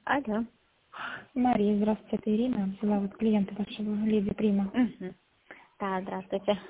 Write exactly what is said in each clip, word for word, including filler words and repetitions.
Алло. Мария, здравствуйте, это Ирина. Взяла вот клиента вашего, Леди Прима. Мгм. Да, здравствуйте.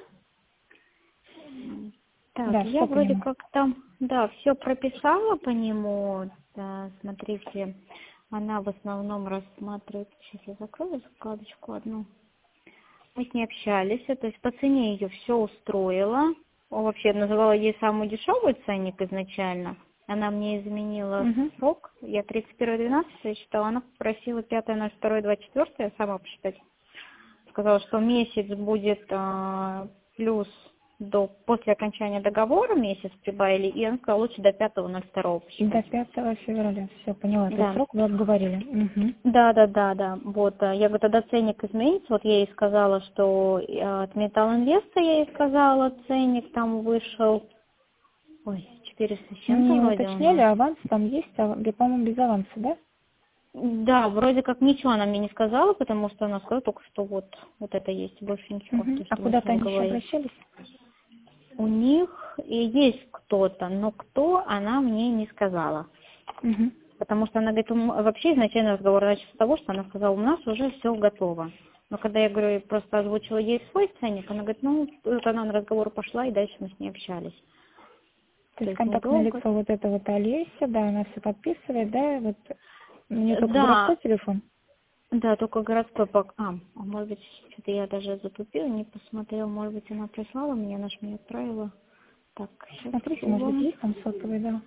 Так, Да, я что по вроде нему? как там, да, все прописала по нему. Да, смотрите, она в основном рассматривает. Сейчас я закрою закладочку одну. Мы с ней общались, то есть по цене ее все устроило. О, вообще называла ей самый дешевый ценник изначально. Она мне изменила Угу. срок. Я тридцать первое двенадцатое считала, она попросила пятое ноль второе двадцать четвёртое, сама посчитать. Сказала, что месяц будет а, плюс до после окончания договора месяц прибавили, и она сказала, лучше до пятого ноль второго До посчитать. пятого февраля. Все, поняла. То есть Да. срок вы обговорили. Угу. Да, да, да, да. Вот, а, я говорю, тогда ценник изменится. Вот я ей сказала, что э, от Металл Инвеста я ей сказала, ценник там вышел. Ой, четыреста с чем-то Не вроде у уточняли, нас. аванс там есть, а, где, по-моему, без аванса, да? Да, вроде как ничего она мне не сказала, потому что она сказала только, что вот, вот это есть, больше ничего, Угу. то, А что мы с куда-то ней они еще говорили. обращались? У них и есть кто-то, но кто, она мне не сказала. Угу. Потому что она говорит, «Ум- вообще изначально разговор начался с того, что она сказала, у нас уже все готово. Но когда я говорю, просто озвучила ей свой ценник, она говорит, ну, вот она на разговор пошла, и дальше мы с ней общались. То То есть есть контактное недолго. лицо вот это вот Олеся, да, она все подписывает, да, вот у нее Э, только Да, городской телефон. да, только городской пак. А, а может быть, что-то я даже затупила, не посмотрела, может быть, она прислала мне, она же мне отправила. Так, сейчас Смотрите, скажу может быть, вам. есть там сотовый, да?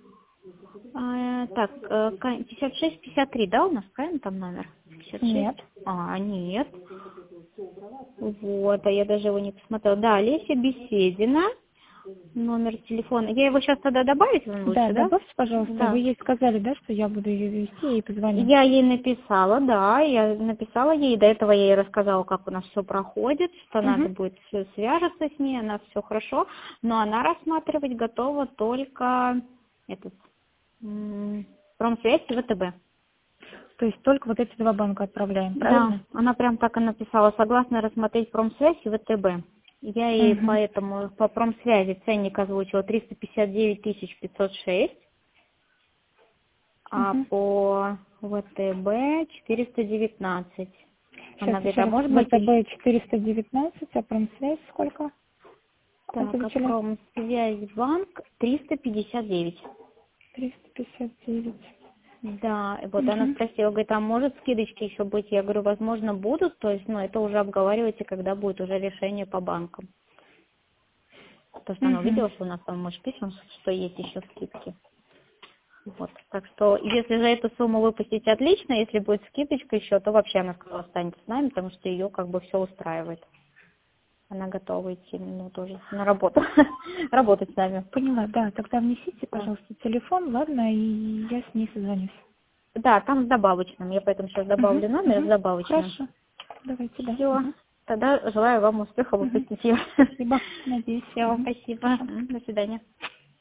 А, так, э, Ка- пятьдесят шесть пятьдесят три, да, у нас, правильно там номер? пятьдесят шесть. Нет. А, нет. Вот, а я даже его не посмотрела. Да, Олеся Беседина, номер телефона. Я его сейчас тогда добавить вам Да, лучше, да? добавьте, пожалуйста. Вы Да. ей сказали, да, что я буду ее вести и позвоню. Я ей написала, да, я написала ей, до этого я ей рассказала, как у нас все проходит, что надо Угу. будет все свяжется с ней, она все хорошо, но она рассматривать готова только этот м, Промсвязь и ВТБ. То есть только вот эти два банка отправляем, Да, правильно? она прям так и написала, согласна рассмотреть Промсвязь и ВТБ. Я ей Угу. поэтому по Промсвязи ценник озвучила триста пятьдесят девять тысяч пятьсот шесть, а Угу. по ВТБ четыреста девятнадцать. Сейчас Она говорит, еще а раз. может быть еще... ВТБ четыреста девятнадцать, а промсвязь сколько Так, а озвучили? Промсвязь банк триста пятьдесят девять. триста пятьдесят девять. Да, и вот она Угу. спросила, говорит, а может скидочки еще быть? Я говорю, возможно, будут, то есть, ну, это уже обговаривайте, когда будет уже решение по банкам. Потому что она Угу. увидела, что у нас там, может, пишем, что есть еще скидки. Вот. Так что, если за эту сумму выпустить, отлично, если будет скидочка еще, то вообще она сказала, останется с нами, потому что ее как бы все устраивает. Она готова идти, ну, тоже на работу, работать с нами. Поняла, да. Тогда внесите, Да. пожалуйста, телефон, ладно, и я с ней созвонюсь. Да, там с добавочным. Я поэтому сейчас Угу. добавлю номер с Угу. добавочным. Хорошо. Давайте, да. Все. Угу. Тогда желаю вам успеха в Угу. выпустить ее. Спасибо. Надеюсь. Все, Угу. спасибо. Хорошо. М, До свидания.